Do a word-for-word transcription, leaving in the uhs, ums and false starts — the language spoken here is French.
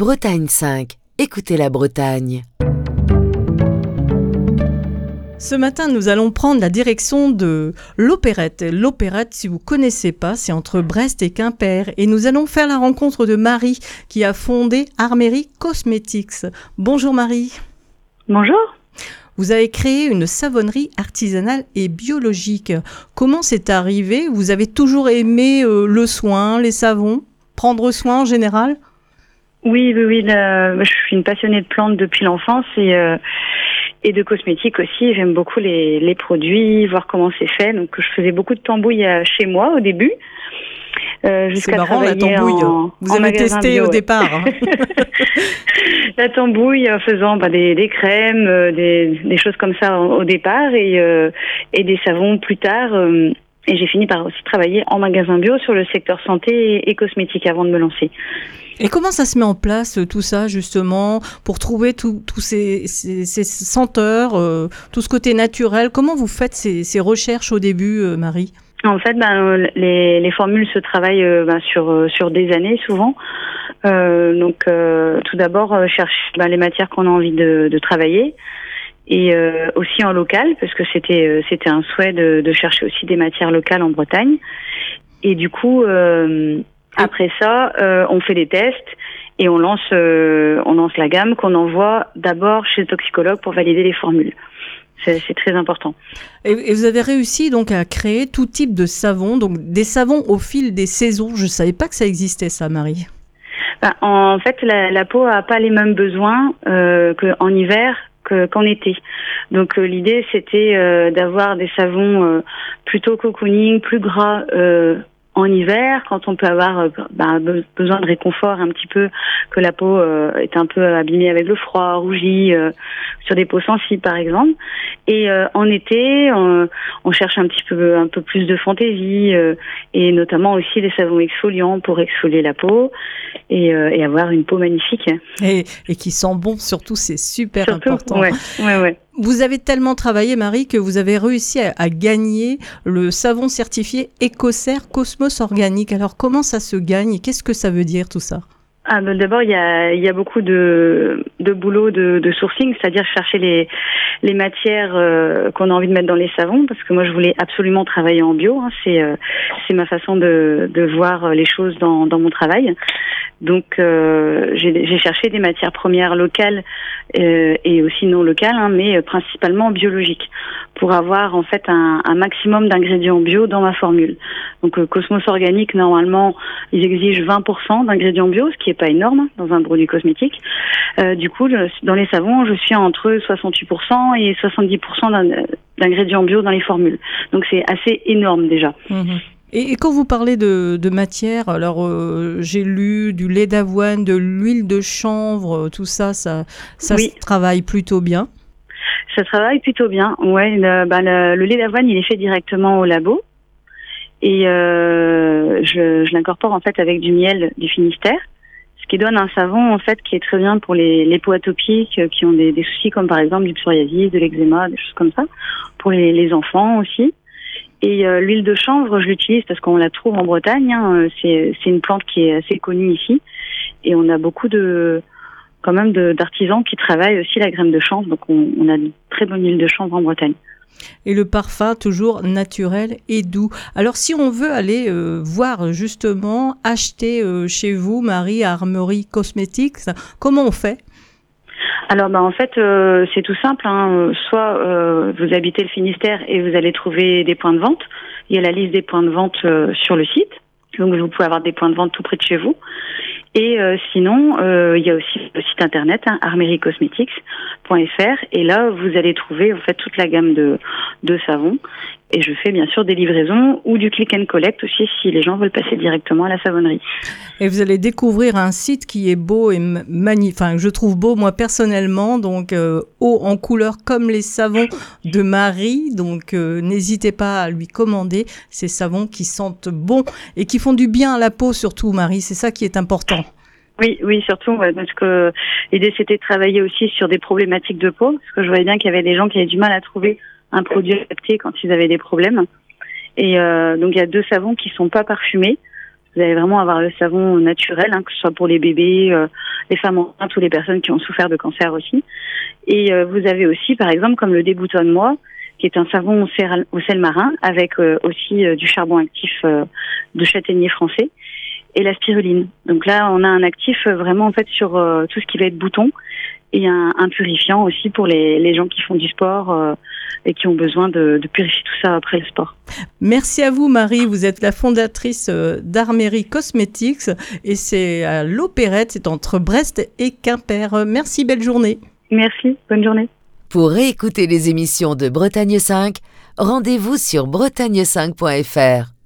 Bretagne cinq. Écoutez la Bretagne. Ce matin, nous allons prendre la direction de l'Opérette. L'Opérette, si vous ne connaissez pas, c'est entre Brest et Quimper. Et nous allons faire la rencontre de Marie, qui a fondé Armery Cosmetics. Bonjour Marie. Bonjour. Vous avez créé une savonnerie artisanale et biologique. Comment c'est arrivé ? Vous avez toujours aimé euh, le soin, les savons, prendre soin en général ? Oui, oui, oui. Le, je suis une passionnée de plantes depuis l'enfance et, euh, et de cosmétiques aussi. J'aime beaucoup les, les produits, voir comment c'est fait. Donc, je faisais beaucoup de tambouille chez moi au début. Euh, jusqu'à c'est marrant la tambouille. En, Vous en avez testé bio, au ouais. départ. Hein. La tambouille en faisant bah, des, des crèmes, euh, des, des choses comme ça au, au départ et, euh, et des savons plus tard. Euh, et j'ai fini par aussi travailler en magasin bio sur le secteur santé et, et cosmétique avant de me lancer. Et comment ça se met en place tout ça justement pour trouver tous ces, ces, ces senteurs, euh, tout ce côté naturel ? Comment vous faites ces, ces recherches au début, euh, Marie ? En fait, ben, les, les formules se travaillent euh, ben, sur sur des années souvent. Euh, donc, euh, tout d'abord, euh, chercher ben, les matières qu'on a envie de, de travailler, et euh, aussi en local, parce que c'était euh, c'était un souhait de, de chercher aussi des matières locales en Bretagne. Et du coup, euh, après ça, euh, on fait des tests et on lance euh, on lance la gamme qu'on envoie d'abord chez le toxicologue pour valider les formules. C'est, c'est très important. Et, et vous avez réussi donc à créer tout type de savons, donc des savons au fil des saisons. Je ne savais pas que ça existait, ça, Marie. Ben, en fait, la, la peau a pas les mêmes besoins euh, qu'en hiver que, qu'en été. Donc euh, l'idée, c'était euh, d'avoir des savons euh, plutôt cocooning, plus gras euh, en hiver, quand on peut avoir euh, ben, besoin de réconfort un petit peu, que la peau euh, est un peu abîmée avec le froid, rougie, euh, sur des peaux sensibles par exemple. Et euh, en été, on, on cherche un petit peu un peu plus de fantaisie euh, et notamment aussi des savons exfoliants pour exfolier la peau et, euh, et avoir une peau magnifique. Et, et qui sent bon, surtout, c'est super surtout, important. Ouais, ouais, ouais. Vous avez tellement travaillé, Marie, que vous avez réussi à, à gagner le savon certifié Ecocer Cosmos Organique. Alors, comment ça se gagne et qu'est-ce que ça veut dire tout ça ? Ah ben d'abord il y a il y a beaucoup de de boulot de, de sourcing, c'est-à-dire chercher les les matières euh, qu'on a envie de mettre dans les savons, parce que moi je voulais absolument travailler en bio, hein, c'est euh, c'est ma façon de de voir les choses dans dans mon travail. Donc euh, j'ai j'ai cherché des matières premières locales euh, et aussi non locales, hein, mais principalement biologiques, pour avoir en fait un, un maximum d'ingrédients bio dans ma formule. Donc euh, Cosmos Organique, normalement ils exigent vingt pour cent d'ingrédients bio, ce qui est pas énorme dans un produit cosmétique. Euh, du coup, le, dans les savons, je suis entre soixante-huit pour cent et soixante-dix pour cent d'ingrédients bio dans les formules. Donc c'est assez énorme déjà. Mmh. Et, et quand vous parlez de, de matière, alors euh, j'ai lu du lait d'avoine, de l'huile de chanvre, tout ça, ça, ça oui. se travaille plutôt bien. Ça travaille plutôt bien. Ouais, le, bah, le, le lait d'avoine, il est fait directement au labo. Et euh, je, je l'incorpore en fait avec du miel du Finistère, ce qui donne un savon en fait qui est très bien pour les, les peaux atopiques qui ont des, des soucis comme par exemple du psoriasis, de l'eczéma, des choses comme ça, pour les, les enfants aussi. Et euh, l'huile de chanvre, je l'utilise parce qu'on la trouve en Bretagne. Hein, c'est, c'est une plante qui est assez connue ici, et on a beaucoup de quand même de, d'artisans qui travaillent aussi la graine de chanvre. Donc on, on a une très bonne huile de chanvre en Bretagne. Et le parfum toujours naturel et doux. Alors si on veut aller euh, voir justement, acheter euh, chez vous, Marie, à Armery Cosmetics, comment on fait ? Alors bah en fait euh, c'est tout simple, hein. Soit euh, vous habitez le Finistère et vous allez trouver des points de vente. Il y a la liste des points de vente euh, sur le site, donc vous pouvez avoir des points de vente tout près de chez vous. Et euh, sinon, euh, il y a aussi le site internet, hein, armery cosmetics point f r, et là vous allez trouver en fait toute la gamme de de savons. Et je fais bien sûr des livraisons ou du click and collect aussi si les gens veulent passer directement à la savonnerie. Et vous allez découvrir un site qui est beau et magnifique, enfin je trouve beau moi personnellement, donc euh, haut en couleur comme les savons de Marie, donc euh, n'hésitez pas à lui commander ces savons qui sentent bon et qui font du bien à la peau surtout, Marie, c'est ça qui est important. Oui, oui, surtout ouais, parce que l'idée c'était de travailler aussi sur des problématiques de peau, parce que je voyais bien qu'il y avait des gens qui avaient du mal à trouver un produit adapté quand ils avaient des problèmes. Et euh, donc il y a deux savons qui sont pas parfumés, Vous allez vraiment avoir le savon naturel, hein, que ce soit pour les bébés, euh, les femmes enceintes ou les personnes qui ont souffert de cancer aussi. Et euh, vous avez aussi, par exemple, comme le Déboutonne-moi, qui est un savon au sel, au sel marin avec euh, aussi euh, du charbon actif euh, de châtaignier français et la spiruline. Donc là, on a un actif euh, vraiment en fait sur euh, tout ce qui va être bouton et un, un purifiant aussi pour les, les gens qui font du sport euh, et qui ont besoin de, de purifier tout ça après le sport. Merci à vous Marie, vous êtes la fondatrice d'Armery Cosmetics et c'est à l'Opérette, c'est entre Brest et Quimper. Merci, belle journée. Merci, bonne journée. Pour réécouter les émissions de Bretagne cinq, rendez-vous sur bretagne cinq point f r.